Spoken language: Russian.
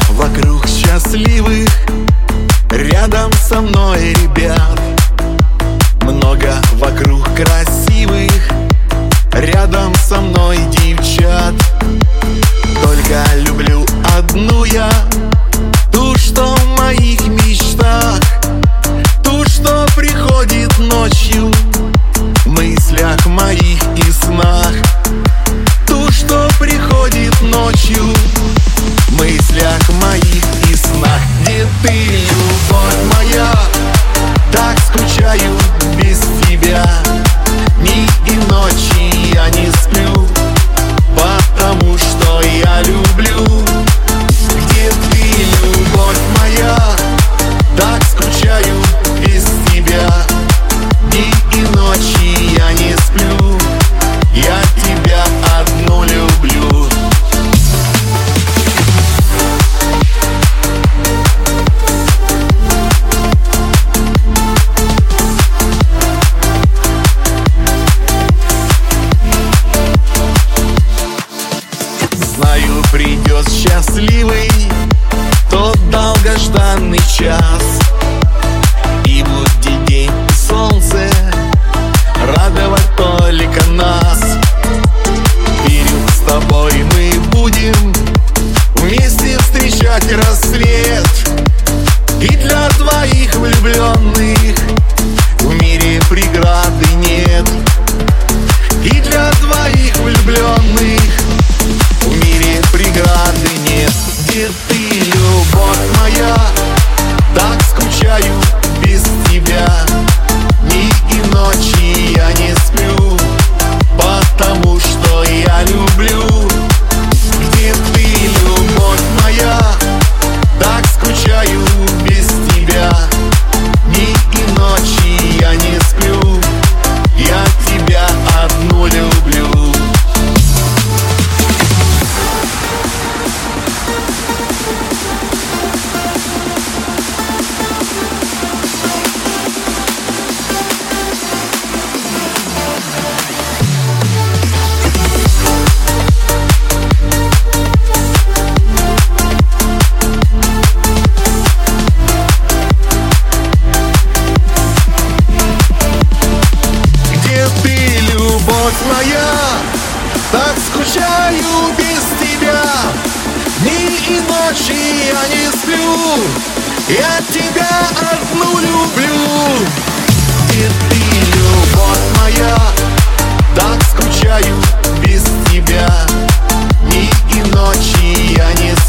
вокруг счастливых, рядом со мной ребят. Много вокруг красивых, рядом со мной девчат. Только люблю одну я, ту, что в моих мечтах, ту, что приходит ночью в мыслях моих и снах. Ту, что приходит ночью в мыслях моих и снах. Где ты, любовь моя? Так скучаю без тебя. Дни и ночи я не сплю, потому что я люблю. Где ты, любовь моя? Так скучаю без тебя. Дни и ночи я не сплю, я тебя одну люблю. Знаю, придет счастливый тот долгожданный час, и будет день и солнце радовать только нас. Верю, с тобой мы будем вместе встречать рассвет. И для двоих влюбленных в мире преграды нет. И для двоих влюбленных в мире преграды нет. Где ты, любовь моя? Так скучаю без тебя. Дни и ночи я не сплю, потому что я люблю. Где ты, любовь моя? Так скучаю без тебя. Дни и ночи я не сплю, я тебя одну люблю. Любовь моя, так скучаю без тебя. Дни и ночи я не сплю, я тебя одну люблю. Где ты, любовь моя? Так скучаю без тебя. Дни и ночи я не сплю.